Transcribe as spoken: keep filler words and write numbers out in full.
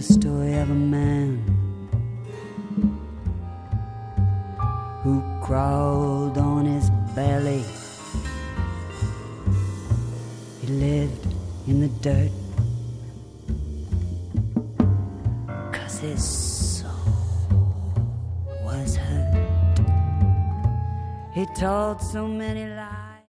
story of a man who crawled on his belly. He lived in the dirt 'cause his soul was hurt. He told so many lies.